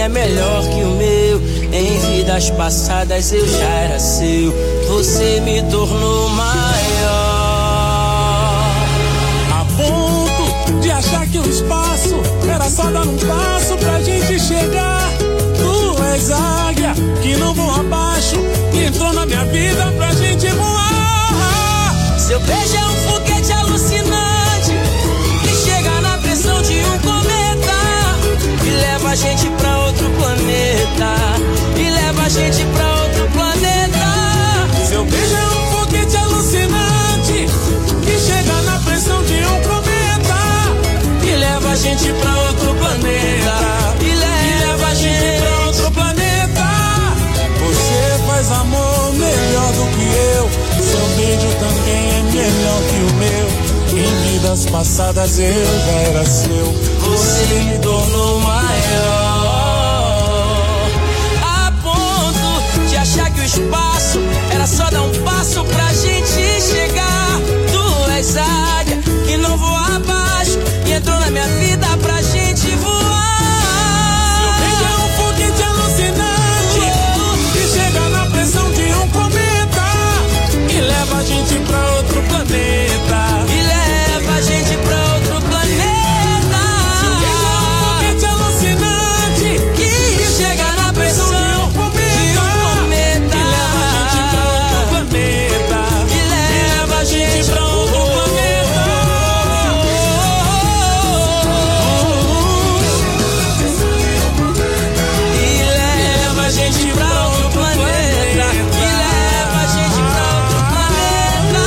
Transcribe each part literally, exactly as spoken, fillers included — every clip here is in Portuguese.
melhor que o meu. Em vidas passadas eu já era seu. Você me tornou maior. A ponto de achar que o espaço era só dar um passo pra gente chegar. Tu és águia que não voa abaixo, que entrou na minha vida pra gente voar. Seu beijo é um foguete alucinante que chega na pressão de um cometa e leva a gente pra outro planeta. E leva a gente pra outro planeta. Seu beijo é um foguete alucinante que chega na pressão de um cometa e leva a gente pra outro planeta. E leva a gente pra outro planeta. Você faz amor melhor do que eu. Seu beijo também é melhor que o meu. Em vidas passadas eu já era seu. Você me tornou maior. A ponto de achar que o espaço era só dar um passo pra gente chegar. Tu és águia que não voa abaixo e entrou na minha vida pra gente voar. Seu beijo é um foguete alucinante oh. que chega na pressão de um cometa e leva a gente pra outro planeta. E leva a gente pra outro planeta. Seu beijo é um foguete alucinante que chega na pressão de um cometa e leva a gente pra outro planeta. E leva a gente pra outro planeta. E leva a gente pra outro planeta. E leva a gente pra outro planeta.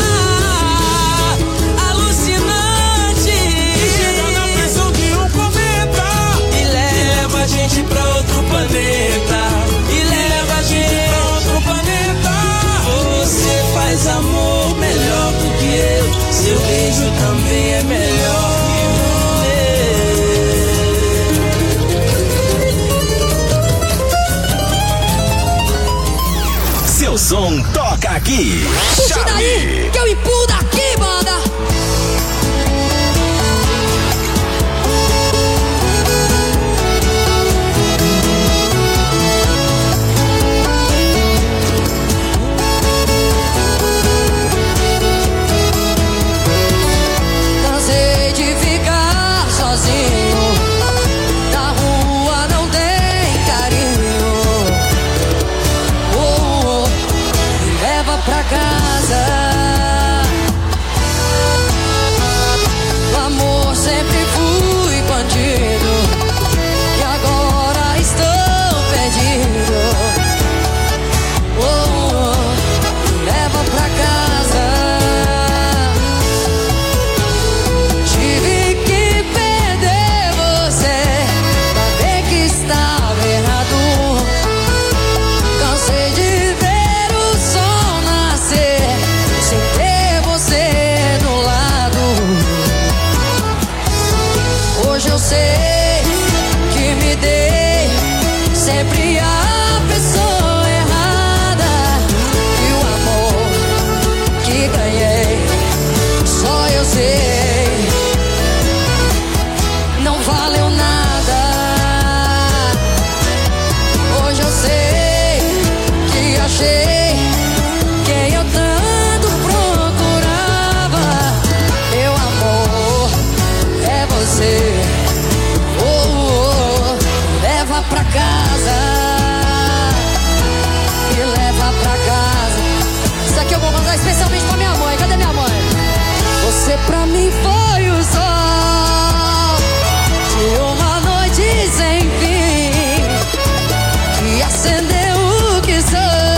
Alucinante. Que chega na pressão de um cometa E leva a gente pra outro planeta. E leva a gente pra outro planeta. Você faz amor melhor do que eu. Seu beijo também é melhor que o meu. Seu som toca aqui. Puxa daí, que eu empurro daqui, banda. Cansei de ficar sozinho. Na rua não tem carinho. Oh, oh, me leva pra casa. O amor sempre fui bandido e agora estou perdido. Oh, oh, me leva pra casa. Tive que perder você pra ver que estava errado. Cansei de ver o sol nascer sem ter você do lado. Hoje eu sei que me dei sempre a pessoa errada. E o amor que ganhei só eu sei não valeu nada. Hoje eu sei que achei quem eu tanto procurava. Meu amor é você. Oh, oh, oh. Leva pra casa. E leva pra casa. Isso aqui eu vou mandar especialmente pra minha mãe. Cadê minha mãe? Você pra mim foi o sol de uma noite sem fim, que acendeu o que sou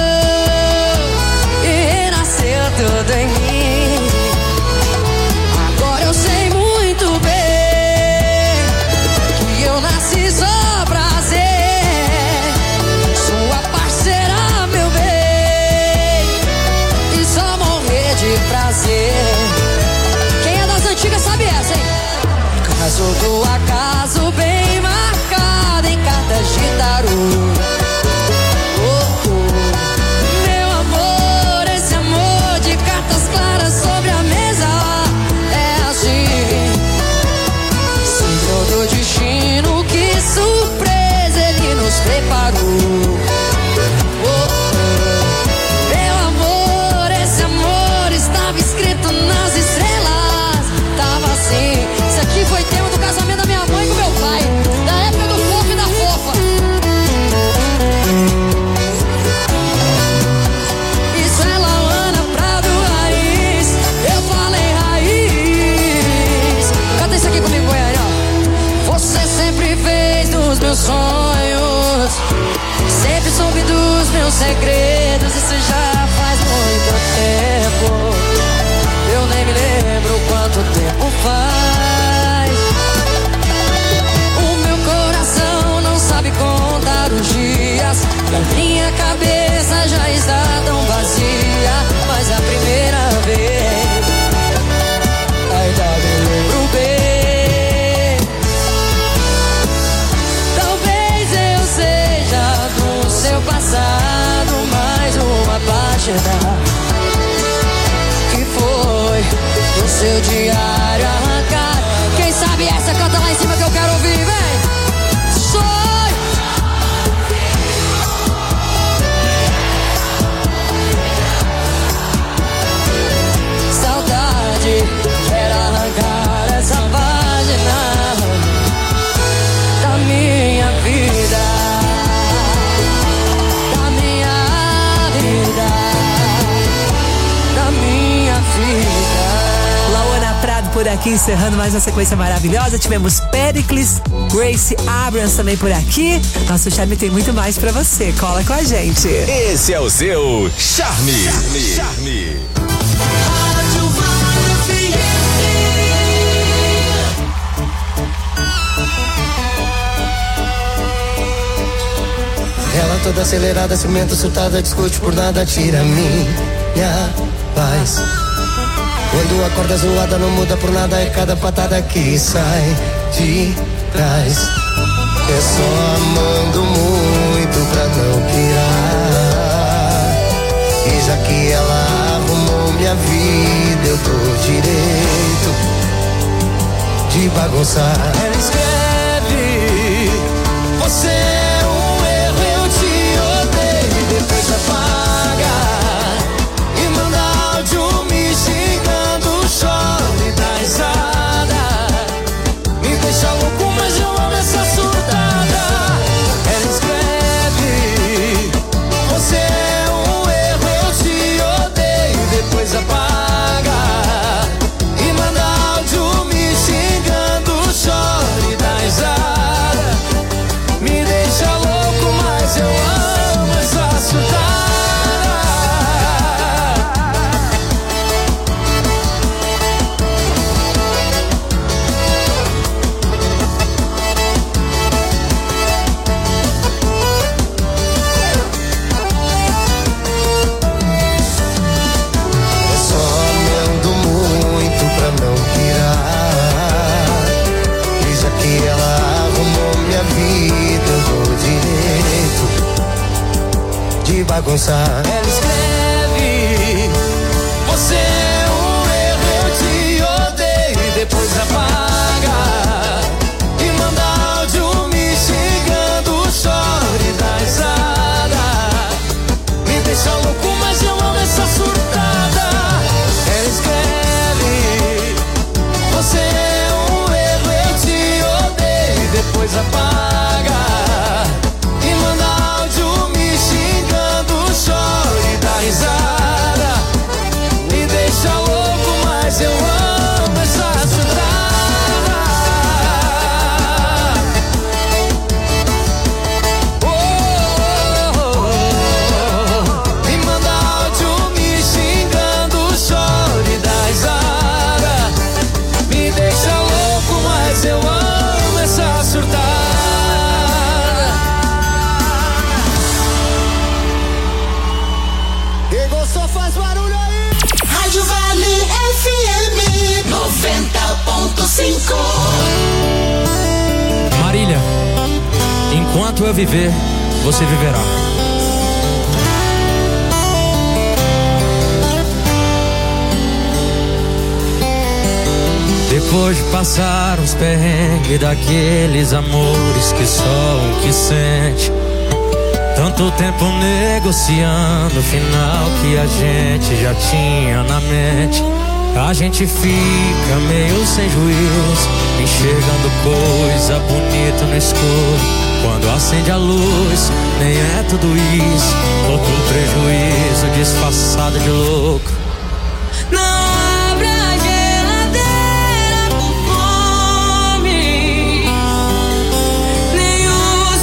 e renasceu tudo em mim. Agora eu sei muito bem que eu nasci só pra ser sua parceira, meu bem, e só morrer de prazer. Quem é das antigas sabe essa, hein? Caso do acaso bem marcado em cartas de tarô. Oh, oh. Meu amor, esse amor de cartas claras sobre a mesa é assim. Senhor do destino, que surpresa ele nos meus sonhos. Sempre soube dos meus segredos, isso já faz muito tempo. Eu nem me lembro quanto tempo faz. O meu coração não sabe contar os dias, e a minha cabeça já está tão vazia. Mas a primeira vez ainda me lembro bem. Talvez eu seja do seu passado mais uma página que foi do seu diário arrancar. Quem sabe essa canta lá em cima que eu quero ouvir, vem! Sonho! Saudade, quero arrancar essa página da minha vida, da minha vida, da minha vida. Lauana Prado por aqui, encerrando mais uma sequência maravilhosa. Tivemos Pericles, Grace Abrams também por aqui. Nosso Charme tem muito mais pra você. Cola com a gente. Esse é o seu Charme. Charme. Charme. Ela toda acelerada, cimento surtada, discute por nada, tira minha paz. Quando acorda zoada, não muda por nada, é cada patada que sai de trás. É só amando muito pra não pirar. E já que ela arrumou minha vida, eu tô direito de bagunçar. Ela escreve: você é um erro, eu te odeio. E depois apaga e manda áudio me xingando, chora e dá risada. Me deixa louco, mas eu amo essa surtada. Ela escreve: você é um erro, eu te odeio. E depois apaga e manda áudio me xingando, chora e dá risada. Me deixa louco, mas eu amo essa surtada. É só amando muito pra não pirar. E já que ela arrumou minha vida, eu dou direito de bagunçar. Ela escreve: você é um erro, eu te odeio. E depois apaga e manda áudio me xingando, chora e dá risada. Me deixa louco, mas eu amo essa surtada. Ela escreve: você é um erro, eu te odeio. E depois apaga e manda áudio me xingando, chora e dá risada. Me deixa louco, mas eu amo essa surtada. Oh, oh, oh. Me manda áudio me xingando, chora e dá risada. Me deixa louco, mas eu amo essa surtada. Quem gostou faz barulho aí. Rádio Vale F M noventa ponto cinco. Marília, enquanto eu viver, você viverá. Depois de passar os perrengues daqueles amores que só um que sente, tanto tempo negociando o final que a gente já tinha na mente, a gente fica meio sem juízo, enxergando coisa bonita no escuro. Quando acende a luz, nem é tudo isso, outro prejuízo disfarçado de louco. Não abra a geladeira por fome, nem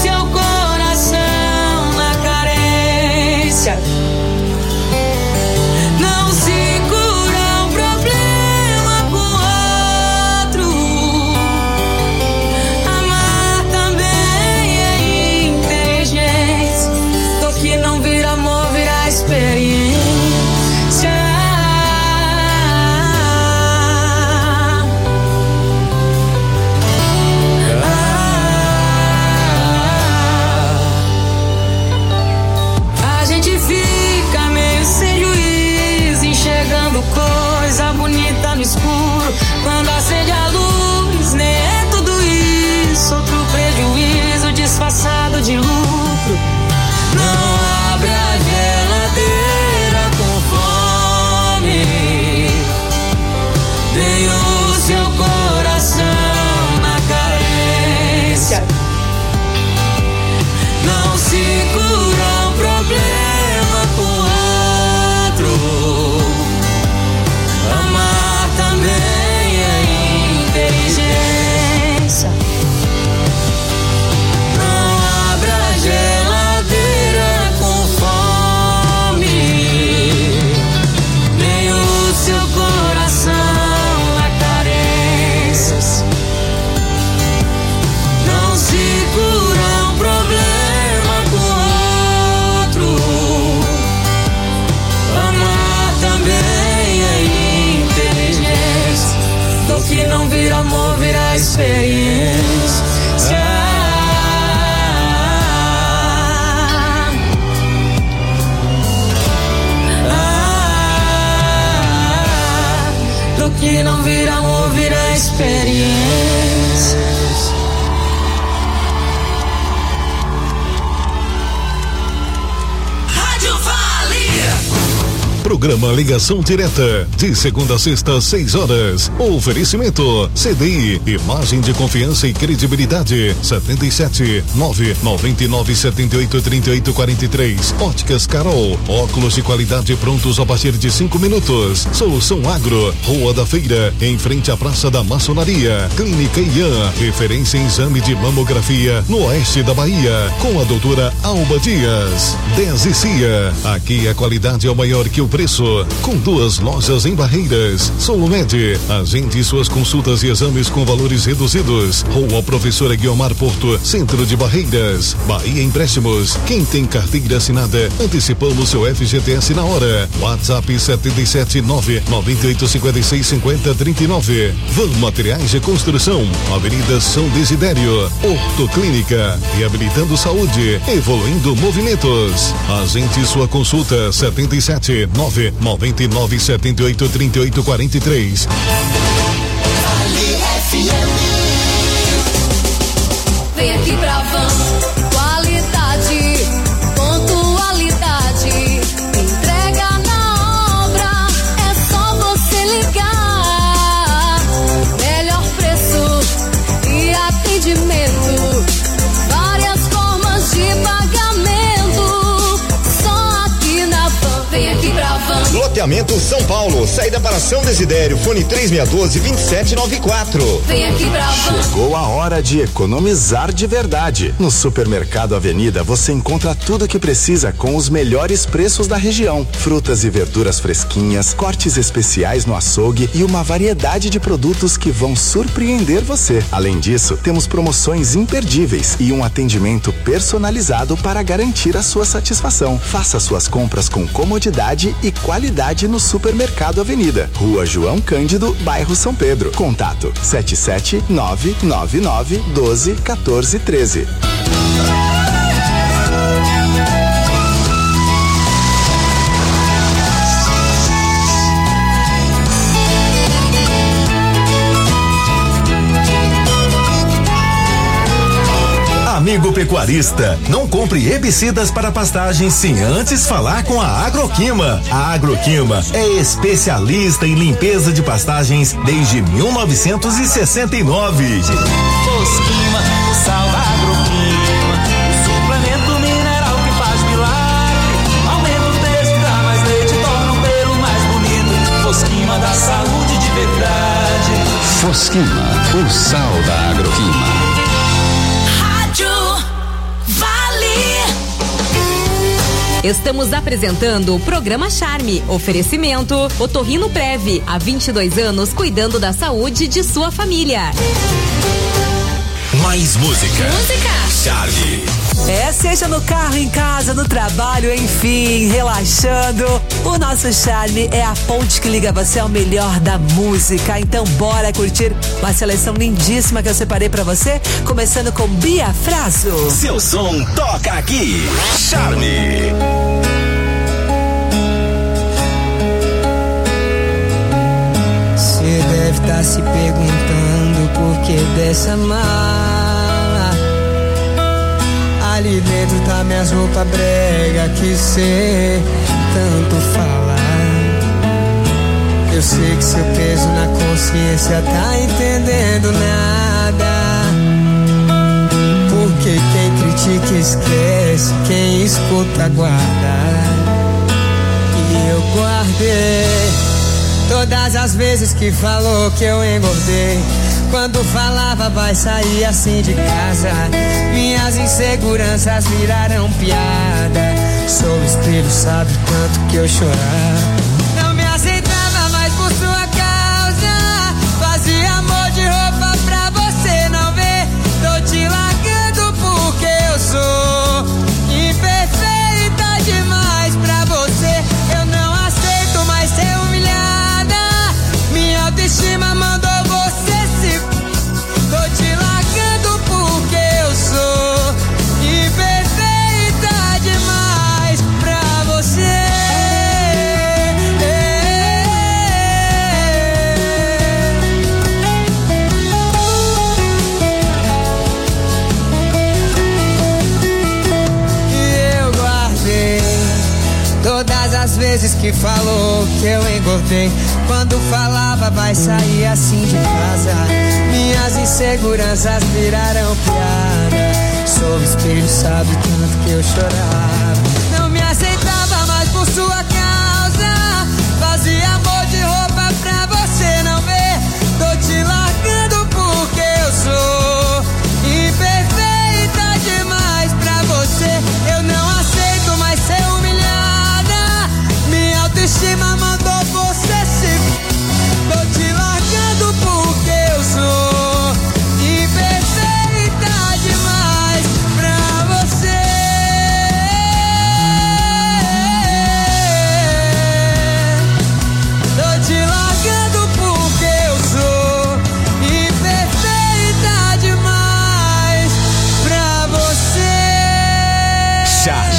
que não vira amor, vira experiência. Rádio Vale. Programa Ligação Direta, de segunda a sexta, seis horas. Oferecimento C D I, imagem de confiança e credibilidade. setenta e sete, nove nove nove, sete oito, três oito quatro três. Óticas Carol, óculos de qualidade prontos a partir de cinco minutos. Solução Agro, Rua da Feira, em frente à Praça da Maçonaria. Clínica Ian, referência em exame de mamografia no oeste da Bahia, com a doutora Alba Dias. dez e Cia, aqui a qualidade é o maior que o preço, com duas lojas em Barreiras. Solumed, agende suas consultas e exames com valores reduzidos. Rua Professora Guiomar Porto, centro de Barreiras. Bahia Empréstimos, quem tem carteira assinada, antecipamos seu F G T S na hora. WhatsApp sete sete nove nove oito cinco seis cinco zero três nove. Van Materiais de Construção, Avenida São Desidério. Ortoclínica, reabilitando saúde, evoluindo movimentos. Agende sua consulta sete sete nove nove nove sete oito três oito quatro três. Vale F M. Vem aqui pra Van, qualidade, pontualidade, entrega na obra, é só você ligar. Melhor preço e atendimento, várias formas de pagamento, só aqui na Van. Vem aqui pra Van. Loteamento São Paulo, saída para São Desidério, fone três seis um dois, dois sete nove quatro. Vem aqui pra Van. Chegou a hora de economizar de verdade. No Supermercado Avenida você encontra tudo o que precisa com os melhores preços da região. Frutas e verduras fresquinhas, cortes especiais no açougue e uma variedade de produtos que vão surpreender você. Além disso, temos promoções imperdíveis e um atendimento personalizado para garantir a sua satisfação. Faça suas compras com comodidade e qualidade no Supermercado Avenida, Rua João Cândido, bairro São Pedro. Contato sete sete nove nove nove um dois um quatro um três. Amigo pecuarista, não compre herbicidas para pastagens sem antes falar com a Agroquima. A Agroquima é especialista em limpeza de pastagens desde mil novecentos e sessenta e nove. Fosquima, o sal da Agroquima, o suplemento mineral que faz milagre. Aumenta o texto, dá mais leite, torna o pelo mais bonito. Fosquima da saúde de verdade. Fosquima, o sal da Agroquima. Estamos apresentando o programa Charme. Oferecimento Otorrino Prev, há vinte e dois anos cuidando da saúde de sua família. Mais música. Música. Charme. É, seja no carro, em casa, no trabalho, enfim, relaxando. O nosso Charme é a ponte que liga você ao melhor da música. Então bora curtir uma seleção lindíssima que eu separei pra você, começando com Bia Fraso. Seu som toca aqui. Charme. Você deve estar se perguntando por que dessa mala. Ali dentro tá minhas roupas brega que cê tanto fala. Eu sei que seu peso na consciência tá entendendo nada. Porque quem critica esquece, quem escuta guarda. E eu guardei todas as vezes que falou que eu engordei. Quando falava vai sair assim de casa, minhas inseguranças viraram piada. Sou o espelho, sabe o tanto que eu chorava. Não me aceitava mais por sua causa, fazia amor de roupa pra você não ver. Tô te largando porque eu sou imperfeita demais pra você. Eu não aceito mais ser humilhada, minha autoestima mandou você se... Tô te largando porque eu sou imperfeita demais pra você. que falou que eu engordei. Quando falava vai sair assim de casa. Minhas inseguranças viraram piada. Sou o espelho, sabe o tanto que eu chorava. Não me aceitava mais por sua causa. Fazia amor de roupa pra você não ver. Tô te largando porque eu sou imperfeita demais pra você. Eu não aceito mais ser humilhada. Minha autoestima mandou você se... Tô te largando porque eu sou imperfeita demais pra você. Tô te largando porque eu sou imperfeita demais pra você. Charme.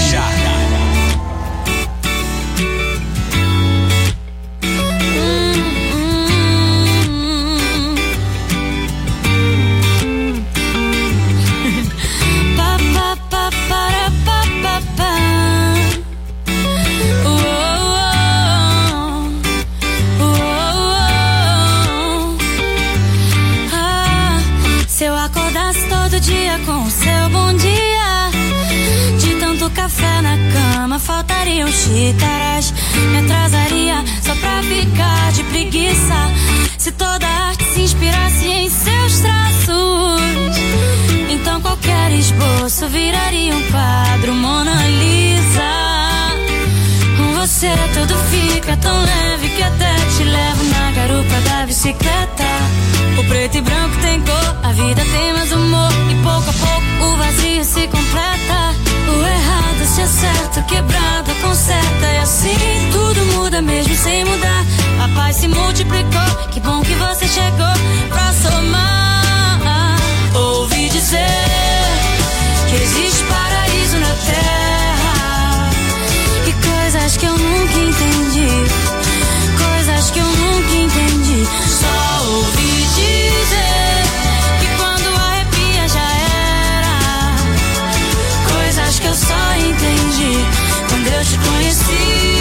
Com o seu bom dia, de tanto café na cama faltariam xícaras. Me atrasaria só pra ficar de preguiça. Se toda arte se inspirasse em seus traços, então qualquer esboço viraria um quadro Mona Lisa. Com você tudo fica tão leve que até te levo na garupa da bicicleta. O preto e branco tem cor, a vida tem mais humor. E pouco a pouco o vazio se completa. O errado se acerta, o quebrado conserta. E assim tudo muda mesmo sem mudar. A paz se multiplicou, que bom que você chegou pra somar. Ouvi dizer que existe paraíso na terra. E coisas que eu nunca entendi, coisas que eu nunca entendi. Só ouvi dizer que quando arrepia já era. Coisas que eu só entendi quando eu te conheci.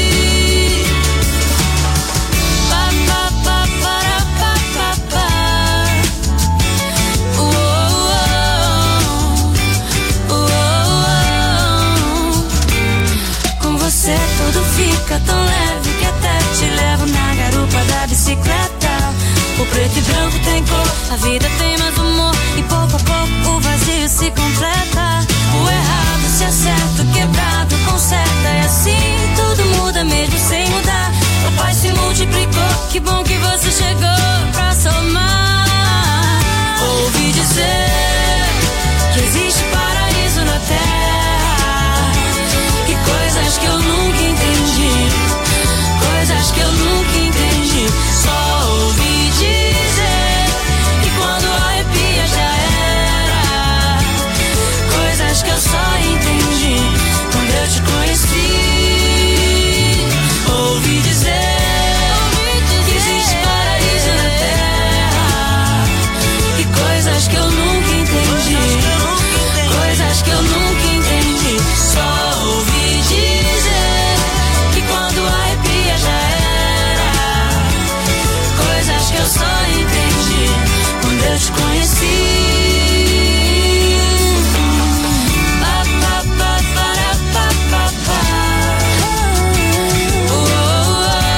Pa, pa, pa, para, pa, pa, pa. Uou, uou, uou. Com você tudo fica tão leve que até te levo na garupa da bicicleta. O preto e branco tem cor, a vida tem mais humor. E pouco a pouco o vazio se completa. O errado se acerta, o quebrado conserta. E assim tudo muda mesmo sem mudar. A paz se multiplicou, que bom que você chegou pra somar. Ouvi dizer que existe paraíso na terra. E coisas que eu nunca entendi, coisas que eu nunca entendi. Só ouvi dizer que quando arrepia já era. Coisas que eu só entendi quando eu te conheci. Ouvi dizer que existe paraíso na terra. E coisas que eu nunca entendi, coisas que eu nunca entendi. Só ouvi dizer que quando arrepia já era. Coisas que eu só entendi quando eu te conheci. Pa, pa, pa, para, pa, pa, pa. Uou,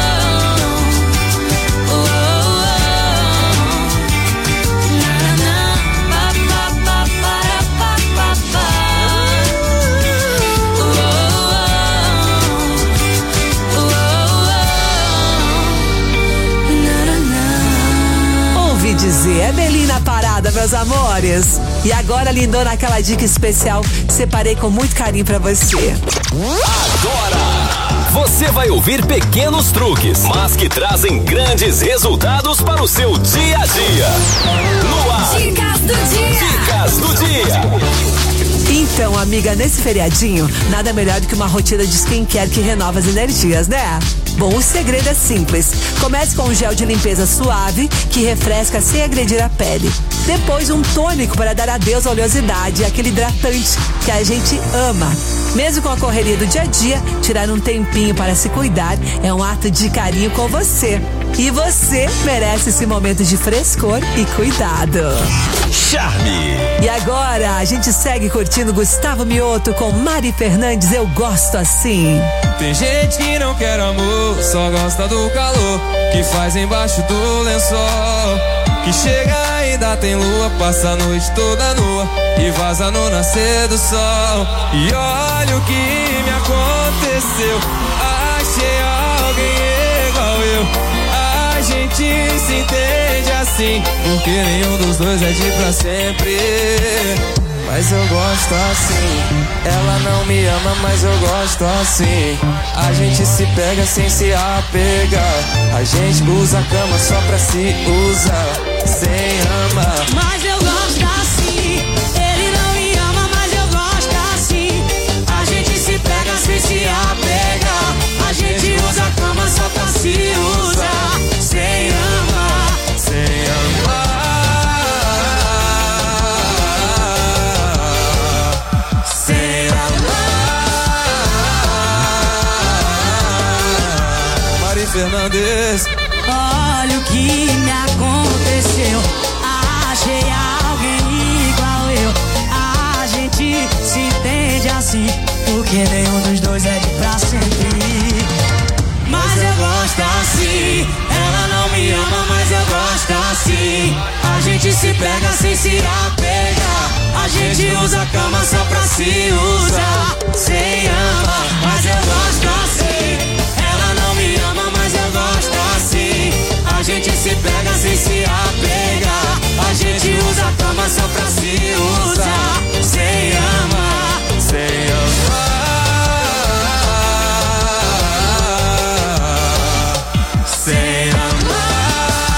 uou, uou, uou. Na, na, na. Pa, pa, pa, para, pa, pa, pa. Uou, uou, uou. Na, na, na. Ouvi dizer, é Belina na parada, meus amores. E agora, lindona, aquela dica especial separei com muito carinho pra você. Agora, você vai ouvir pequenos truques, mas que trazem grandes resultados para o seu dia a dia. No ar. Dicas do dia. Dicas do dia. Então, amiga, nesse feriadinho, nada melhor do que uma rotina de skincare que renova as energias, né? Bom, o segredo é simples. Comece com um gel de limpeza suave que refresca sem agredir a pele. Depois um tônico para dar adeus à oleosidade, aquele hidratante que a gente ama. Mesmo com a correria do dia a dia, tirar um tempinho para se cuidar é um ato de carinho com você. E você merece esse momento de frescor e cuidado. Charme. E agora a gente segue curtindo Gustavo Mioto com Mari Fernandes, Eu Gosto Assim. Tem gente que não quer amor, só gosta do calor que faz embaixo do lençol. Que chega ainda tem lua, passa a noite toda nua e vaza no nascer do sol. E olha o que me aconteceu, achei alguém igual eu. A gente se entende assim, porque nenhum dos dois é de pra sempre. Mas eu gosto assim. Ela não me ama, mas eu gosto assim. A gente se pega sem se apegar. A gente usa a cama só pra se usar, sem amar. Mas eu gosto assim. Ele não me ama, mas eu gosto assim. A gente se pega sem se apegar. A gente usa a cama só pra se usar, sem amar, sem amar. Sem amar. Mari Fernandes. Olha o que me aconteceu, achei alguém igual eu. A gente se entende assim, porque nenhum dos dois é de pra sempre. Mas eu gosto assim. Ela não me ama, mas eu gosto assim. A gente se pega sem se apegar. A gente usa a cama só pra se usar, sem amar. Mas eu gosto assim. Ela não me ama, mas eu gosto assim. A gente se pega sem se apegar. A gente usa a cama só pra se usar, sem amar, sem amar. Sem amar.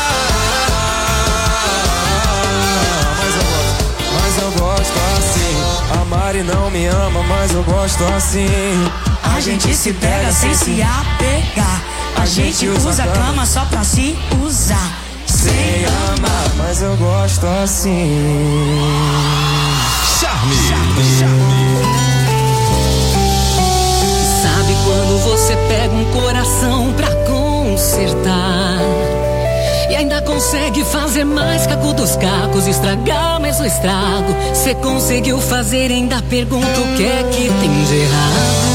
Mas eu gosto, mas eu gosto assim. A Mari não me ama, mas eu gosto assim. A gente se pega sem se apegar. A gente usa a cama só pra se usar, sem amar. Mas eu gosto assim. Charme. Charme. Sabe quando você pega um coração pra consertar e ainda consegue fazer mais caco dos cacos, estragar mais o estrago? Cê conseguiu fazer, ainda pergunta o que é que tem de errado.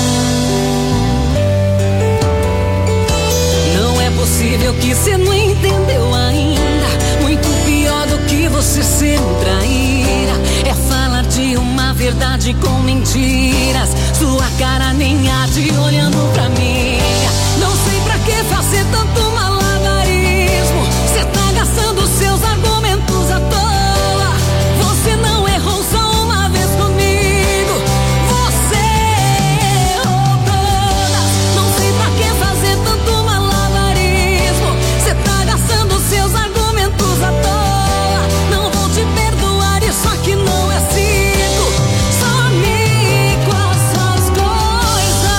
Não é possível que cê não entendeu ainda. Muito pior do que você ser um traíra é falar de uma verdade com mentiras. Sua cara nem há de olhando pra mim. Não sei pra que fazer tanto malabarismo. Cê tá gastando seus argumentos à toa. Você não errou só uma vez comigo, você errou todas. Não sei pra que fazer tanto malabarismo. Cê tá gastando seus argumentos à toa. Não vou te perdoar, isso aqui não é cinco. Some com as suas coisas.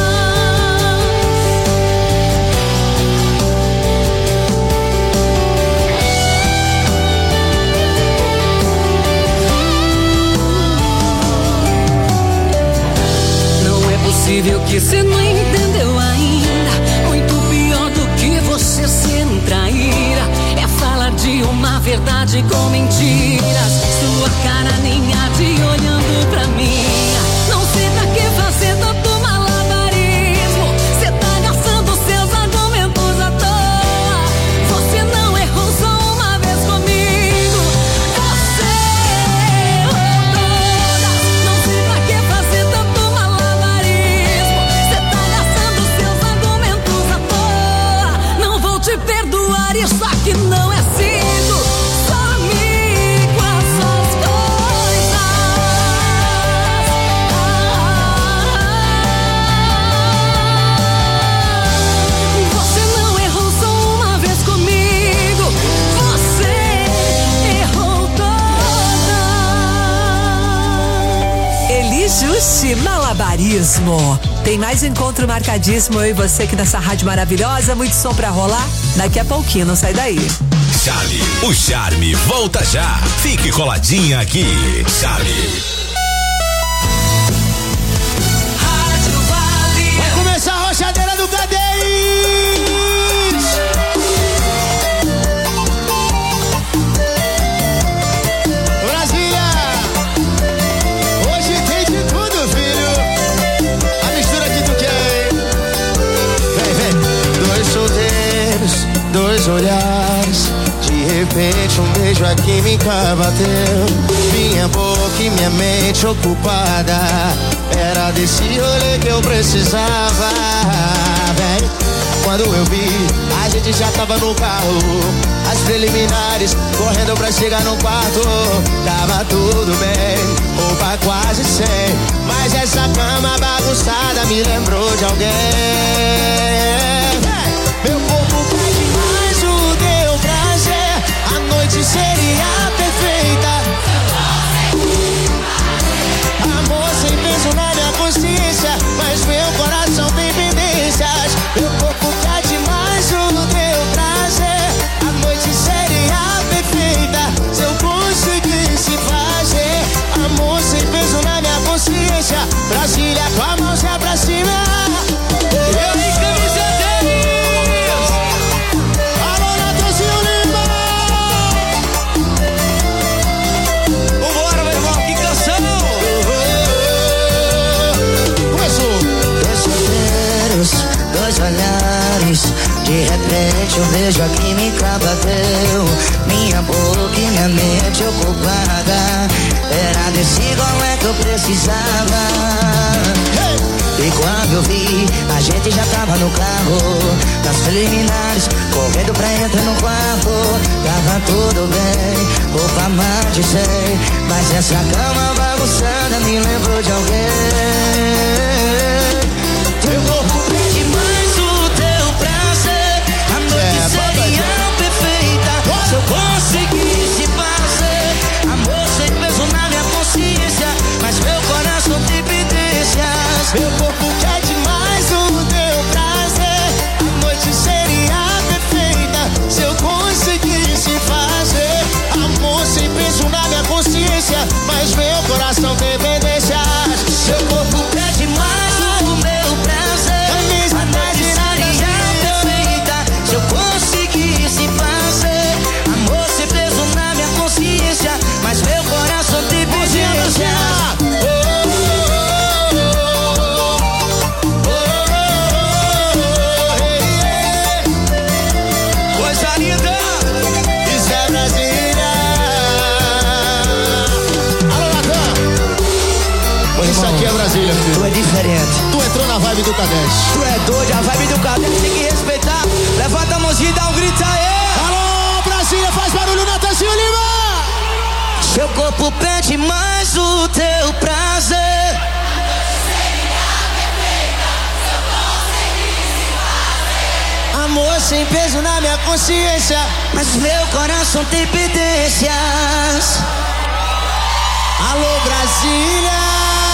Não é possível que você não entendeu ainda. Muito pior do que você ser um traíra é falar de uma verdade com mentiras. Sua cara nem há de olhando pra mim. Não sei pra que fazer tanto malabarismo. Cê tá gastando seus argumentos à toa. Você não errou só uma vez comigo, você errou todas. Não sei pra que fazer tanto malabarismo. Cê tá gastando seus argumentos à toa. Não vou te perdoar, isso aqui não é cinco. Some com as suas coisas. Você não errou só uma vez comigo, você errou todas. Eli Juste, Malabar. Malabarismo. Tem mais encontro marcadíssimo, eu e você aqui nessa rádio maravilhosa. Muito som pra rolar. Daqui a pouquinho, não sai daí. Charme, o charme volta já. Fique coladinha aqui. Charme. Vai começar a rochadeira do Cadês. Brasília, hoje tem de tudo, filho. A mistura que tu quer. Vem, vem. Dois solteiros, dois olhares. De repente um beijo, a química bateu. Minha boca e minha mente ocupada. Era desse rolê que eu precisava. Véi, quando eu vi, a gente já tava no carro. As preliminares, correndo pra chegar no quarto. Tava tudo bem, roupa quase sem. Mas essa cama bagunçada me lembrou de alguém. Véi, meu corpo pede mais o teu prazer. A noite seria perfeita. Amor sem peso na minha consciência, mas meu coração tem pendências. Meu corpo quer demais o teu prazer. A noite seria perfeita se eu conseguisse fazer. Amor sem peso na minha consciência. Brasília com a mãozinha pra cima. Eu em camisa deles. Alô, Natanzinho Lima. Vambora, meu irmão, que canção. Dois olhares, de repente um beijo, a química bateu. Minha boca e minha mente ocupada. Era desse golé que eu precisava. E quando eu vi, a gente já tava no carro. Nas preliminares, correndo pra entrar no quarto. Tava tudo bem, roupa mais de cem. Mas essa cama bagunçada me lembrou de alguém. Meu corpo pede mais o teu prazer. A noite é, seria perfeita se eu conseguisse fazer. Amor sem peso na minha consciência, mas meu coração tem pendências. Meu corpo quer demais o teu prazer. A noite seria perfeita se eu conseguisse fazer. Amor sem peso na minha consciência, mas meu coração tem pendências. Meu corpo pede mais o meu prazer. A noite seria perfeita se eu conseguisse fazer. Amor sem peso na minha consciência, mas meu coração tem pendência. Coisa linda. Isso é Brasília. Alô, Natan. Isso aqui é Brasília, filho. Tu é diferente. Tu entrou na vibe do Cadete. Tu é doido, a vibe do Cadete tem que respeitar. Levanta a mãozinha e dá um grito aí. Alô, Brasília, faz barulho, Natanzinho Lima. Seu corpo pede mais o teu prazer. Amor sem peso na minha consciência, mas meu coração tem pendências. Alô, Brasília.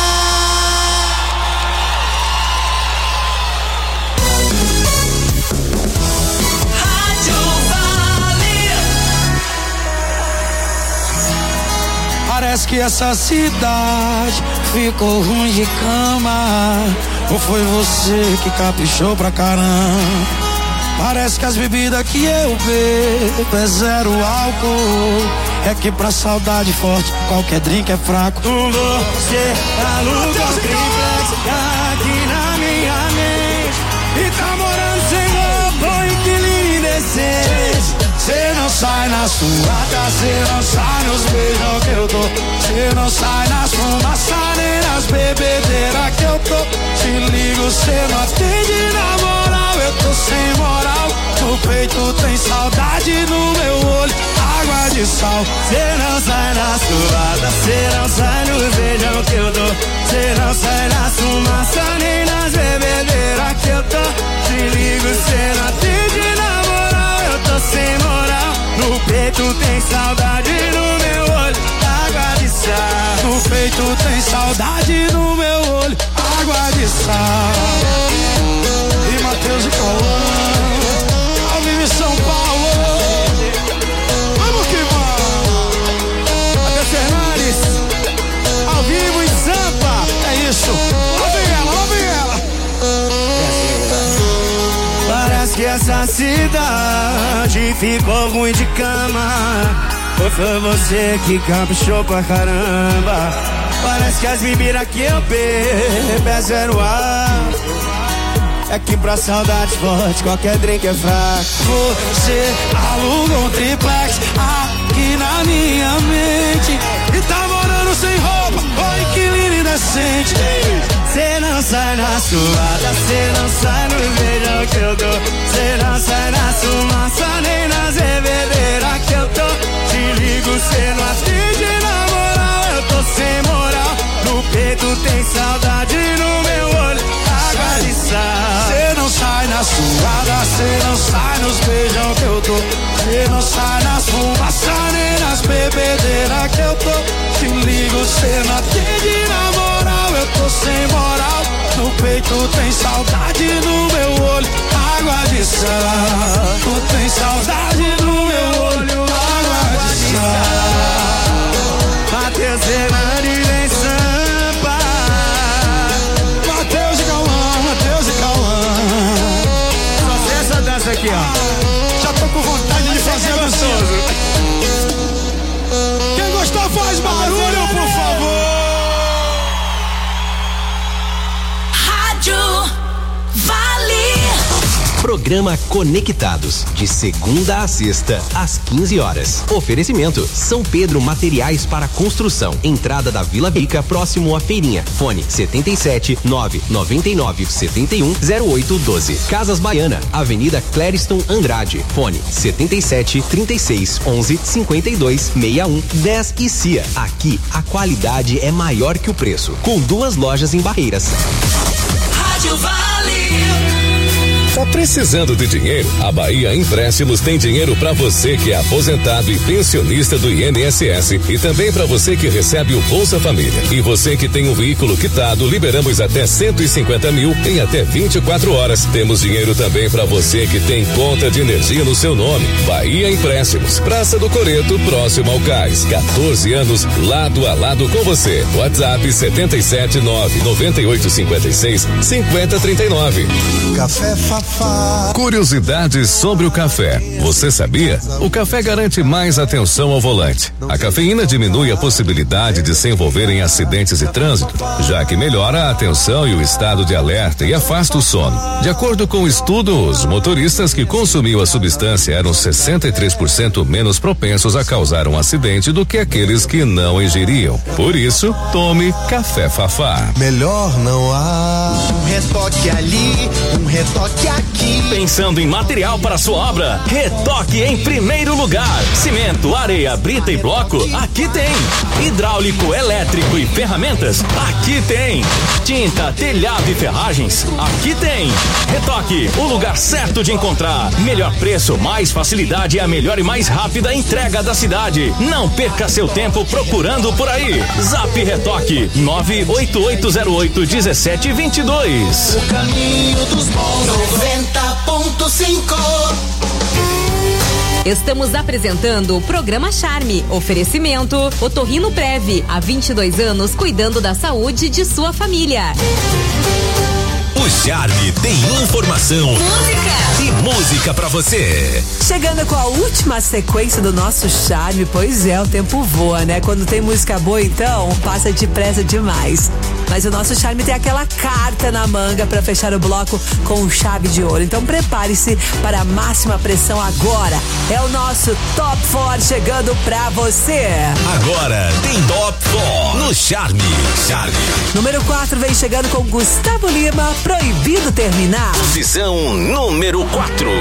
Parece que essa cidade ficou ruim de cama. Ou foi você que caprichou pra caramba? Parece que as bebidas que eu bebo é zero álcool. É que pra saudade forte qualquer drink é fraco. Você aluga o triplex aqui na minha mente e tá morando sem roupa, inquilino indecente. Cê não sai na suata, cê não sai nos beijos que eu dou. Cê não sai nas fumaças nem nas bebedeiras que eu tô. Te ligo, cê não atende na moral, eu tô sem moral. No peito tem saudade, no meu olho água de sal. Cê não sai na suata, cê não sai nos beijos que eu dou. Cê não sai nas fumaças nem nas bebedeiras que eu tô. Te ligo, cê não atende na moral, eu tô sem moral. No peito tem saudade, no meu olho água de sal. No peito tem saudade, no meu olho água de sal. E Matheus e Cauã, ao vivo em São Paulo. Vamos que vamos. Até Fernandes, ao vivo em Sampa. É isso. Lá vem ela, lá vem ela. Parece que essa cidade ficou ruim de cama. Ou foi você que caprichou pra caramba? Parece que as bebidas que eu bebo é zero ar. É que pra saudade forte qualquer drink é fraco. Você alugou um triplex aqui na minha mente e tá morando sem roupa, oh inquilino indecente. Cê não sai na suada, cê não sai no beijão que eu dou. Cê não sai na fumaça nem nas bebedeiras que eu tô. Te ligo, cê não atende na moral, eu tô sem moral. No peito tem saudade, no meu olho água de sal. Cê não sai na suada, cê não sai nos beijão que eu dou. Cê não sai nas fumaças nem nas bebedeiras que eu tô. Te ligo, cê não atende na moral, eu tô sem moral. No peito tem saudade, no meu olho água de sal. Tu tem saudade no meu olho água de sal. Matheus Fernandes em Sampa. Matheus e Cauã, Matheus e Cauã. Só sei essa dança aqui, ó. Já tô com vontade de fazer gostoso. Quem gostou faz barulho, por favor. Vale. Programa Conectados, de segunda a sexta, às quinze horas. Oferecimento: São Pedro Materiais para Construção. Entrada da Vila Rica, próximo à Feirinha. Fone setenta e sete, nove nove nove, setenta e um, zero oito doze. Casas Baiana, Avenida Clériston Andrade. Fone setenta e sete, trinta e seis, onze, cinquenta e dois, sessenta e um, dez e C I A. Aqui, a qualidade é maior que o preço. Com duas lojas em Barreiras. Rádio Vale. Tá precisando de dinheiro? A Bahia Empréstimos tem dinheiro para você que é aposentado e pensionista do I N S S e também para você que recebe o Bolsa Família. E você que tem um veículo quitado, liberamos até cento e cinquenta mil em até vinte e quatro horas. Temos dinheiro também para você que tem conta de energia no seu nome. Bahia Empréstimos, Praça do Coreto, próximo ao Cais. quatorze anos, lado a lado com você. WhatsApp setenta e sete, nove nove oito cinco seis, cinco zero três nove. Café Fafá. Curiosidades sobre o café. Você sabia? O café garante mais atenção ao volante. A cafeína diminui a possibilidade de se envolver em acidentes de trânsito, já que melhora a atenção e o estado de alerta e afasta o sono. De acordo com o estudo, os motoristas que consumiam a substância eram sessenta e três por cento menos propensos a causar um acidente do que aqueles que não ingeriam. Por isso, tome Café Fafá. Melhor não há. Um retoque ali, um retoque aqui. Pensando em material para sua obra? Retoque em primeiro lugar. Cimento, areia, brita e bloco? Aqui tem. Hidráulico, elétrico e ferramentas? Aqui tem. Tinta, telhado e ferragens? Aqui tem. Retoque, o lugar certo de encontrar. Melhor preço, mais facilidade e a melhor e mais rápida entrega da cidade. Não perca seu tempo procurando por aí. Zap Retoque nove oito oito zero oito um sete dois dois. O caminho dos bons. noventa ponto cinco. Estamos apresentando o programa Charme. Oferecimento: Otorrino Prev, há vinte e dois anos cuidando da saúde de sua família. O Charme tem informação, música e música pra você. Chegando com a última sequência do nosso Charme, pois é, o tempo voa, né? Quando tem música boa, então, passa depressa demais. Mas o nosso Charme tem aquela carta na manga pra fechar o bloco com chave de ouro. Então prepare-se para a máxima pressão agora. É o nosso Top quatro chegando pra você. Agora tem Top quatro no Charme. Charme. Número quatro vem chegando com Gustavo Lima, Proibido Terminar. Posição número quatro.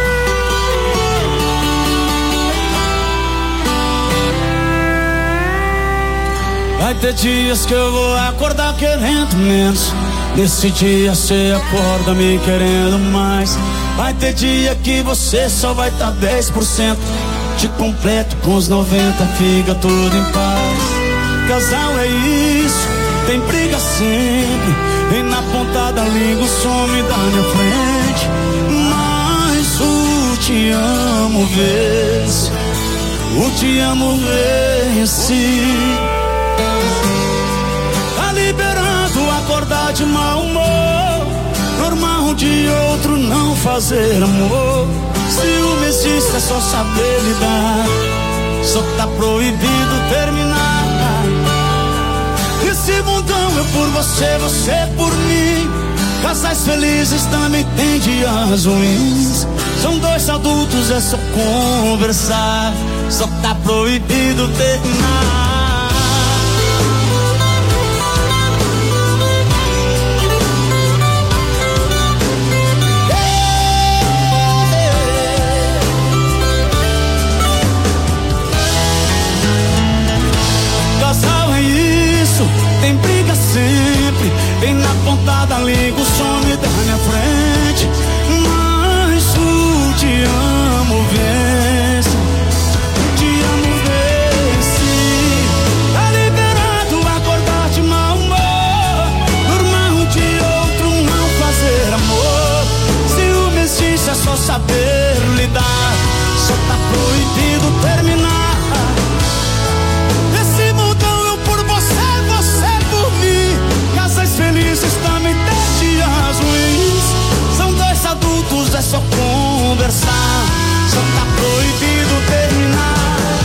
Vai ter dias que eu vou acordar querendo menos. Nesse dia cê acorda me querendo mais. Vai ter dia que você só vai tá dez por cento. Te completo com os noventa, fica tudo em paz. Casal é isso, tem briga sempre. E na ponta da língua some da minha frente. Mas o te amo vence, o te amo vence. Tá liberado acordar de mau humor, normal de outro não fazer amor. Ciúme existe, é só saber lidar, só tá proibido terminar. Esse mundão eu por você, você por mim. Casais felizes também tem dias ruins. São dois adultos, é só conversar, só tá proibido terminar. Tem briga sempre, vem na ponta da língua, some da minha frente. Mas o te amo vence, te amo vence. Tá liberado acordar de mau humor, normal de outro não fazer amor. Ciúme existe, é só saber lidar, só tá proibido terminar. Felizes também tem dias ruins. São dois adultos, é só conversar, só tá proibido terminar.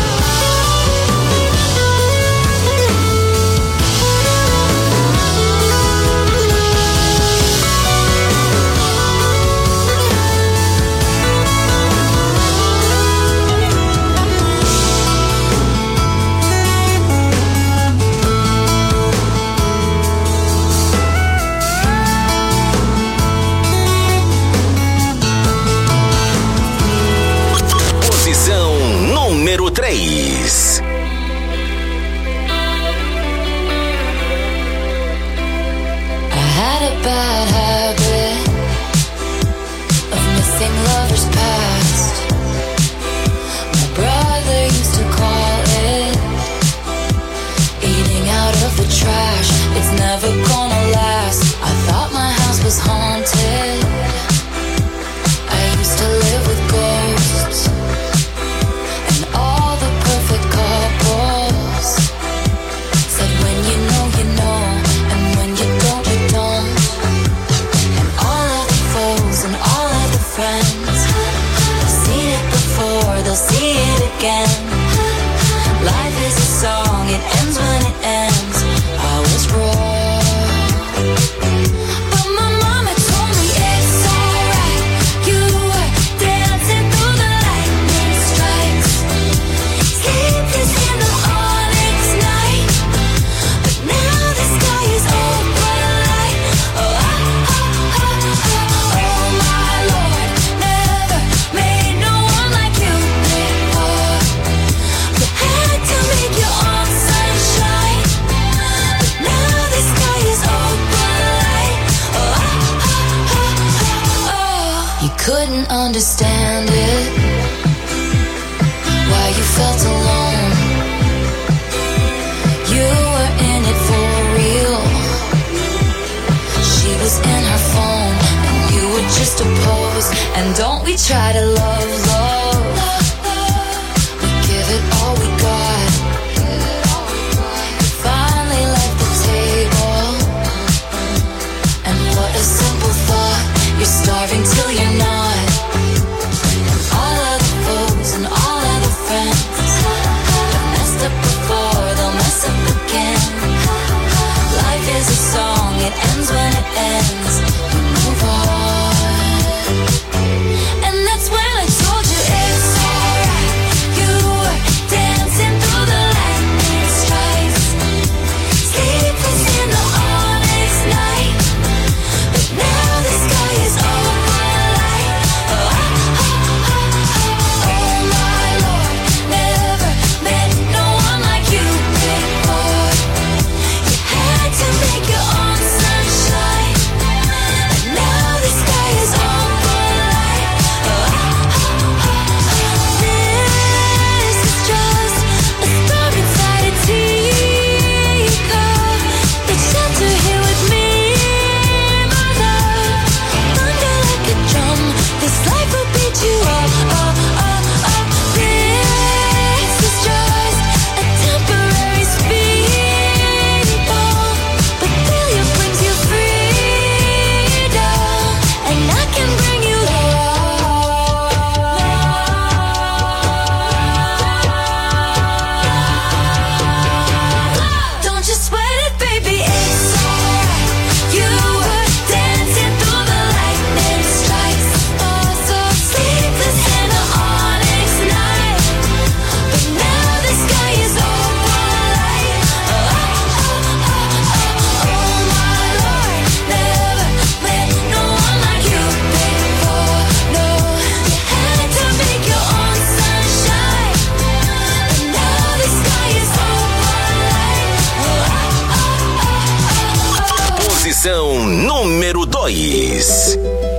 Número três. I had a bad habit of missing lovers past. My brother used to call it eating out of the trash. It's never gonna last. I thought my house was haunted. I used to live with ghosts. All the perfect couples said when you know, you know, and when you don't, you don't. And all of the foes and all of the friends, they've seen it before, they'll see it again. Life is a song, it ends when it ends. I was wrong, but my mama told me it's alright. You were dancing through the lightning strikes. Sleep is in the onyx night, but now the sky is open light. Oh, oh, oh, oh, oh, oh my Lord, never made no one like you before. You had to make your own sunshine, but now the sky is open light. Oh, oh, oh, oh, oh. You couldn't understand it, why you felt alone. You were in it for real. She was in her phone and you were just a pose. And don't we try to love, love. We give it all we got. We finally left the table. And what a simple thought. You're starving till you're not. All of the foes and all of the friends have messed up before, they'll mess up again. Life is a song, it ends when it ends. We move on. And that's when I told you número dois.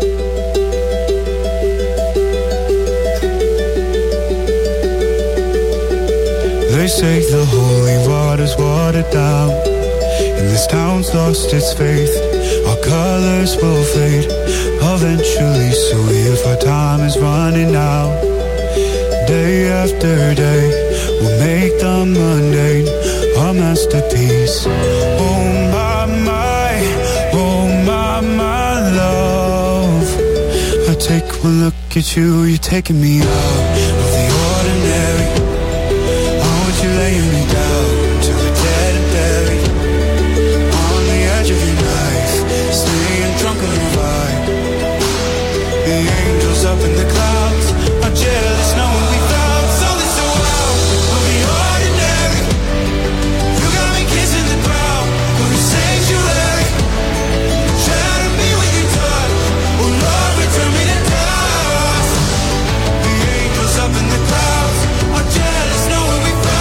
They say the holy water's watered down, and this town's lost its faith. Our colors will fade eventually, so if our time is running out, day after day, we'll make the mundane a masterpiece. Oh my, my, oh my, my love, I take one look at you, you're taking me out of the ordinary. You laying me down till we're dead and buried on the edge of your knife, staying drunk on your vibe. The angels up in the clouds are jealous knowing we found something so out of the ordinary. You got me kissing the ground of your sanctuary. Shatter me with your touch, oh Lord, return me to dust. The angels up in the clouds are jealous knowing we found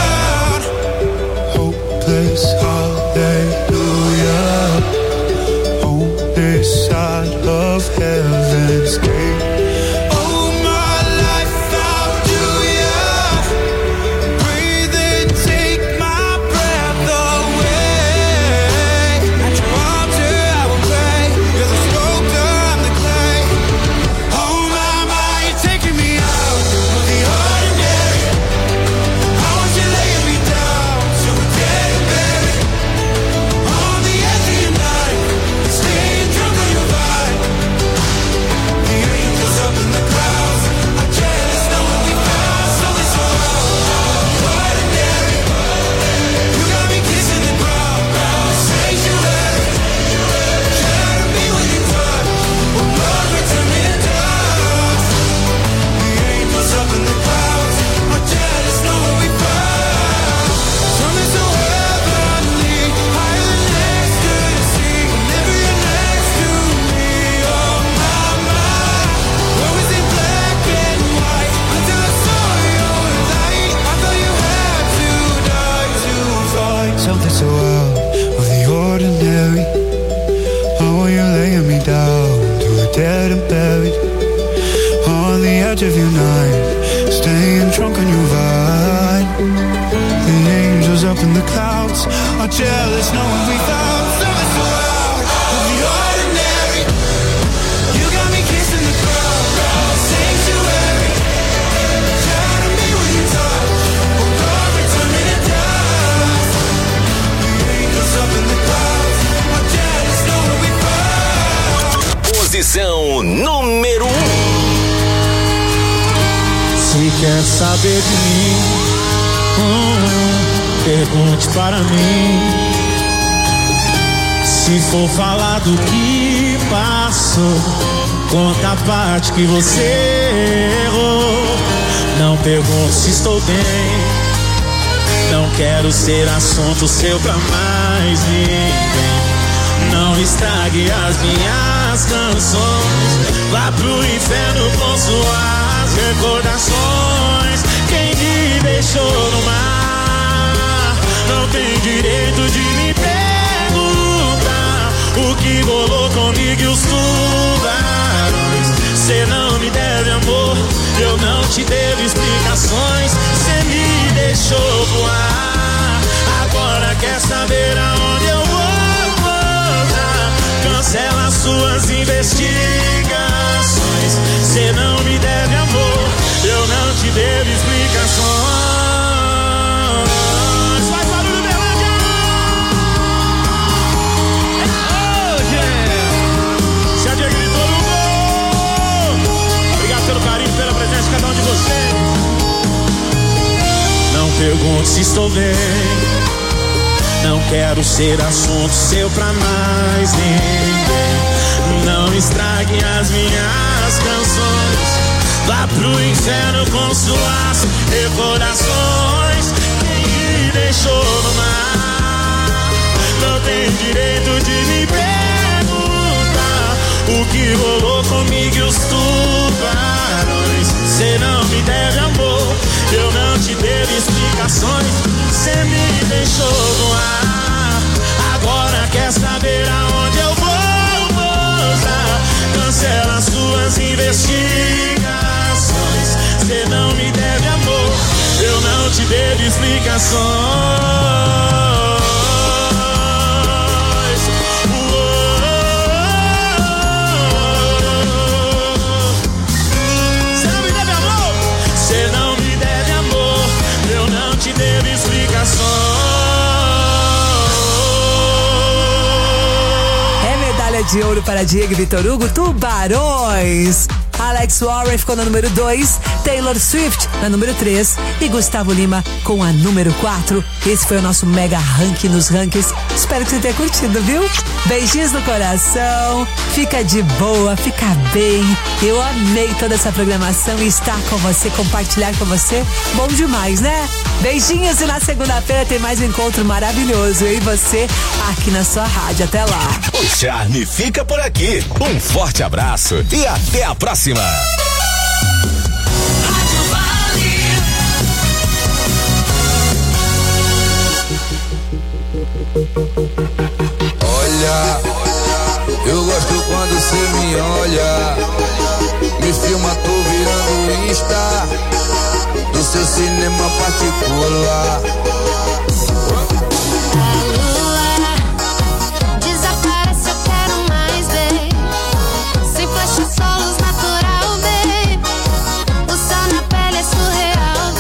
hopeless, hallelujah, on this side of heaven's gate. Oh, my life, how do ya breathe and take my breath away? At your altar I will pray, you're the sculptor, I'm the clay. Oh, my, my, you're taking me out of the ordinary. I want you laying me down so we're dead and buried on the edge of your night, staying drunk on your vibe. The angels up in the clouds are jealous knowing we found something so ordinary. You got me kissing the ground, sanctuary. Shatter me with your touch, oh Lord, return me to dust. The angels up in the clouds are jealous knowing we found something so heavenly, higher than ecstasy. Whenever you're next to me, oh my, my. What was in black and white until I saw your light? I thought you had to die to find something so out of the ordinary. Oh, you're laying me down to a dead and buried on the edge of your night, staying drunk on your vibe. The angels up in the clouds are jealous knowing we found something so out of the ordinary. You got me kissing the ground, sanctuary. Shatter me with your touch, oh Lord, return me to dust. The angels up in the clouds are jealous knowing we found. Posição número um. Se quer saber de mim, hum, pergunte para mim. Se for falar do que passou, conta a parte que você errou. Não pergunte se estou bem, não quero ser assunto seu pra mais ninguém. Não estrague as minhas canções, vá pro inferno com suas recordações. Quem me deixou no mar não tem direito de me perguntar o que rolou comigo e os tubarões. Cê não me deve amor, eu não te devo explicações. Cê me deixou voar, agora quer saber aonde eu vou voltar. Cancela suas investigações. Cê não me deve amor, eu não te devo explicações. Faz barulho, Berlândia! Hoje se a Diego gritou no gol. Obrigado pelo carinho, pela presença de cada um de vocês. Não pergunte se estou bem, não quero ser assunto seu pra mais ninguém. Não estrague as minhas canções, vá pro inferno com suas recordações. Quem me deixou no mar não tem direito de me perguntar o que rolou comigo e os tubarões. Cê não me deve amor, eu não te devo explicações. Cê me deixou no ar, agora quer saber aonde eu vou. Cê não me deve amor, eu não te devo explicações. É medalha de ouro para Diego e Vitor Hugo, Tubarões. Alex Warren ficou na número dois, Taylor Swift na número três e Gustavo Lima com a número quatro. Esse foi o nosso mega ranking nos rankings. Espero que você tenha curtido, viu? Beijinhos no coração, fica de boa, fica bem. Eu amei toda essa programação e estar com você, compartilhar com você, bom demais, né? Beijinhos e na segunda-feira tem mais um encontro maravilhoso. Eu e você aqui na sua rádio. Até lá. O Charme fica por aqui. Um forte abraço e até a próxima. Olha, eu gosto quando cê me olha. Me filma, tô virando Insta do seu cinema particular. Desaparece, eu quero mais ver. Sem flash, solos natural, babe. O sol na pele é surreal,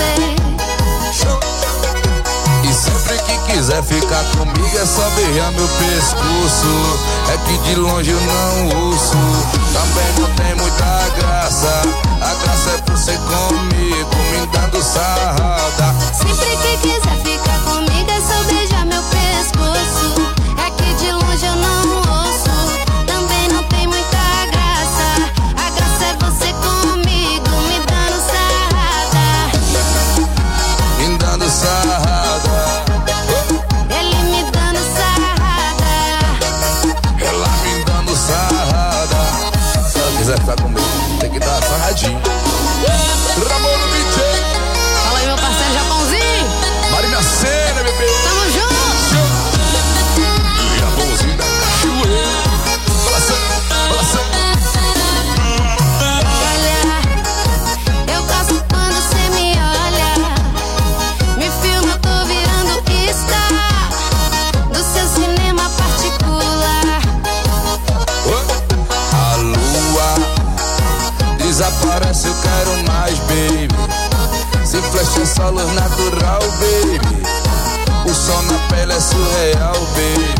babe. E sempre que quiser ficar comigo é só beijar meu pescoço. É que de longe eu não ouço. Também não tem muita graça. A graça é você comigo, me dando sarrada. Sempre que quiser ficar comigo é só beijar meu pescoço. É que de longe eu não ouço. Também não tem muita graça. A graça é você comigo, me dando sarrada. Me dando sarrada. Ele me dando sarrada. Ela me dando sarrada. Se ela quiser ficar comigo, tem que dar sarradinho. Ramon no B J. Fala aí, meu parceiro Japãozinho. Marina Sena, bebê. Tamo junto. Japãozinho da cachoeira. Falação, falação. Olha, eu gosto quando cê me olha. Me filma, eu tô virando Insta do seu cinema particular. A lua desaparece, eu quero mais, baby. Se flecha só luz natural, baby. O sol na pele é surreal, baby.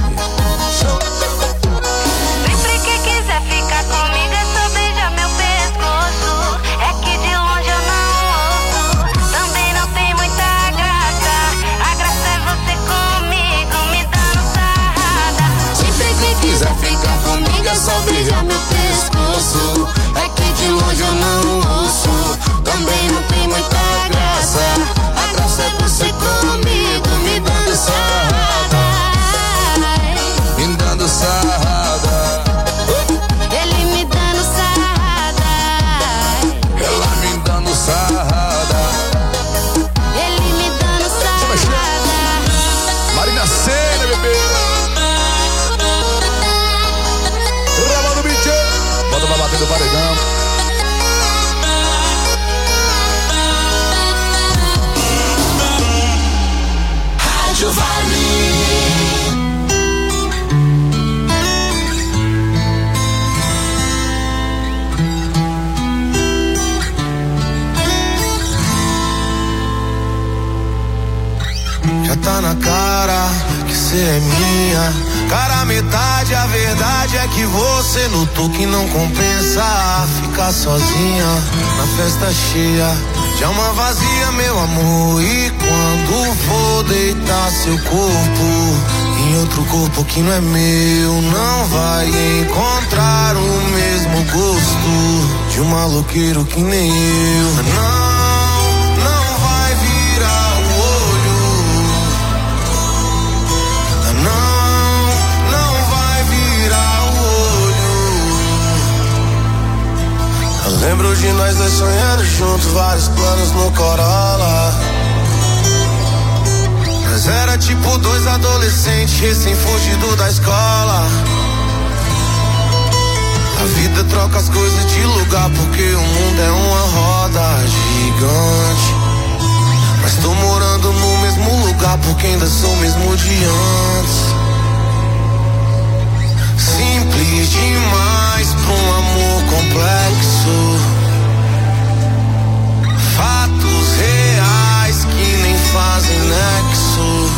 Sempre que quiser ficar comigo é só beijar meu pescoço. É que de longe eu não ouço. Também não tem muita graça. A graça é você comigo, me dando sarrada. Sempre que quiser ficar comigo é só beijar meu pescoço. É que de longe eu não ouço. Também não tem muita graça. A graça é você comigo, me dando sarrada. Me dando sarrada. Ele me dando sarrada. Ela me dando sarrada. Ele me dando sarrada. Marina Sena, bebê. Ramon no B J. Bota pra bater no paredão. Rádio Vale. Já tá na cara que cê é minha. Cara, metade, a verdade é que você notou que não compensa ficar sozinha na festa cheia de alma vazia, meu amor. E quando for deitar seu corpo em outro corpo que não é meu, não vai encontrar o mesmo gosto de um maloqueiro que nem eu. Não. Lembro de nós dois sonhando juntos, vários planos no Corolla. Mas era tipo dois adolescentes recém-fugido da escola. A vida troca as coisas de lugar porque o mundo é uma roda gigante. que ainda sou o mesmo de antes. Simples demais pra um amor complexo. Fatos reais que nem fazem nexo.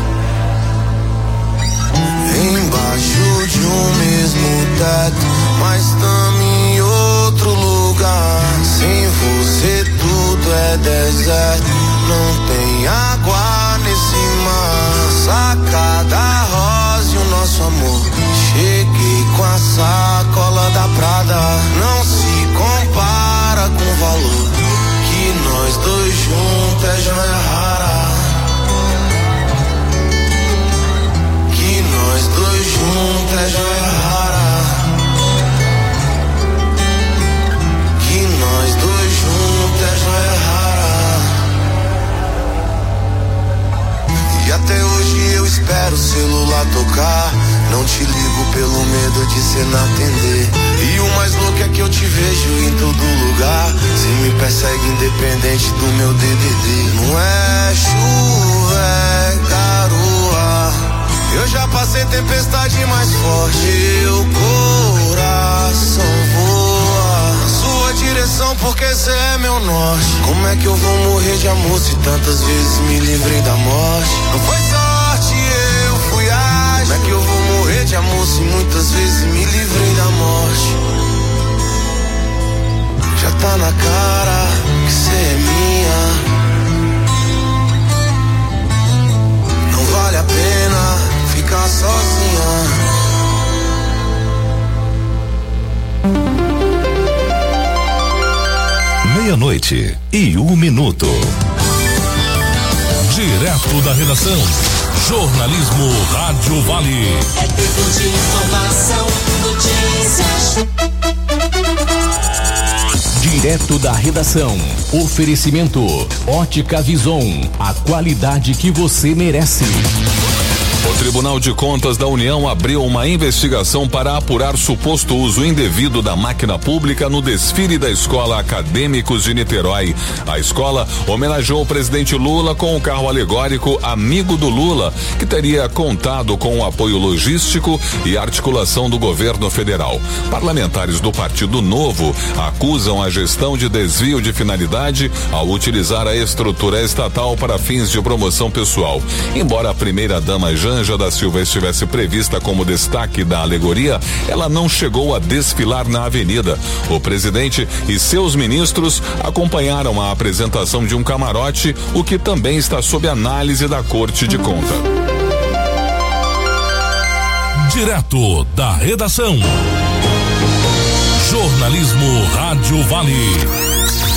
Embaixo de um mesmo teto, mas tamo em outro lugar. Sem você tudo é deserto, não tem água nesse mar. Sacada rosa e o nosso amor. Cheguei com a sacola da Prada. Não se compara com o valor que nós dois juntos é joia rara. Que nós dois juntos é joia rara. Que nós dois juntos é joia rara. E até hoje eu espero o celular tocar. Não te ligo pelo medo de cê não atender. E o mais louco é que eu te vejo em todo lugar. Cê me persegue independente do meu D D D. Não é chuva, é garoa. Eu já passei tempestade mais forte. Meu coração voa sua direção porque cê é meu norte. Como é que eu vou morrer de amor se tantas vezes me livrei da morte? Não foi sorte, eu fui ágil. Como é que eu vou morrer de amor se muitas vezes me livrei da morte? Já tá na cara que cê é minha. Não vale a pena ficar sozinha. Meia-noite e um minuto. Direto da redação, jornalismo Rádio Vale. É tempo de informação, notícias. Direto da redação, oferecimento Ótica Vison, a qualidade que você merece. O Tribunal de Contas da União abriu uma investigação para apurar suposto uso indevido da máquina pública no desfile da Escola Acadêmicos de Niterói. A escola homenageou o presidente Lula com o carro alegórico Amigo do Lula, que teria contado com o apoio logístico e articulação do governo federal. Parlamentares do Partido Novo acusam a gestão de desvio de finalidade ao utilizar a estrutura estatal para fins de promoção pessoal. Embora a primeira-dama Janja da Silva estivesse prevista como destaque da alegoria, ela não chegou a desfilar na avenida. O presidente e seus ministros acompanharam a apresentação de um camarote, o que também está sob análise da Corte de Conta. Direto da redação, jornalismo Rádio Vale.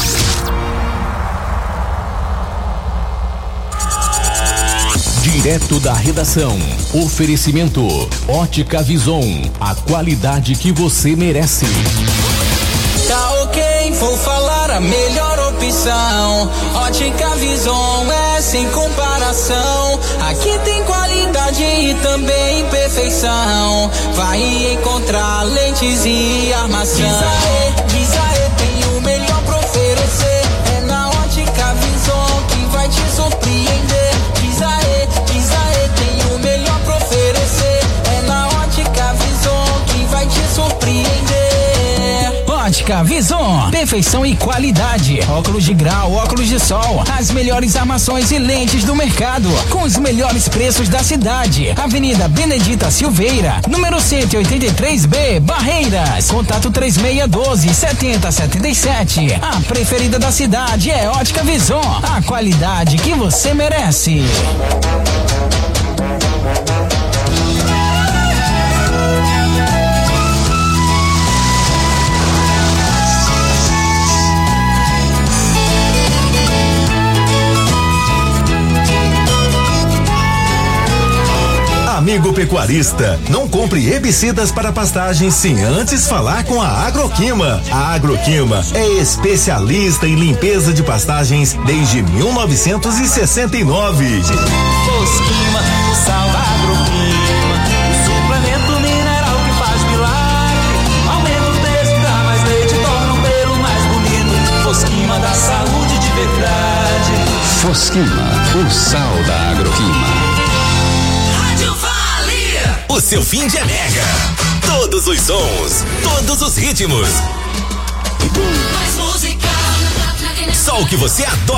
Direto da redação, oferecimento Ótica Vison, a qualidade que você merece. Tá ok, vou falar a melhor opção. Ótica Vison é sem comparação. Aqui tem qualidade e também perfeição. Vai encontrar lentes e armação. Diz aê, diz aê, tem o melhor pra oferecer. É na Ótica Vison que vai te surpreender. Diz aê, diz aê, tem o melhor pra oferecer. É na Ótica Vison que vai te surpreender. Ótica Vison, perfeição e qualidade. Óculos de grau, óculos de sol, as melhores armações e lentes do mercado, com os melhores preços da cidade. Avenida Benedita Silveira, número cento e oitenta e três B, Barreiras. Contato três seis um dois, sete zero sete sete. A preferida da cidade é Ótica Vison, a qualidade que você merece. Amigo pecuarista, não compre herbicidas para pastagens sem antes falar com a Agroquima. A Agroquima é especialista em limpeza de pastagens desde mil novecentos e sessenta e nove. Fosquima, sal da Agroquima, o suplemento mineral que faz milagre. Aumenta o peso, dá mais leite, torna o pelo mais bonito. Fosquima dá saúde de verdade. Fosquima, O sal da Agroquima. Rádio Vale. O seu fim de é mega. Todos os sons, todos os ritmos. Mais música. Só o que você adora.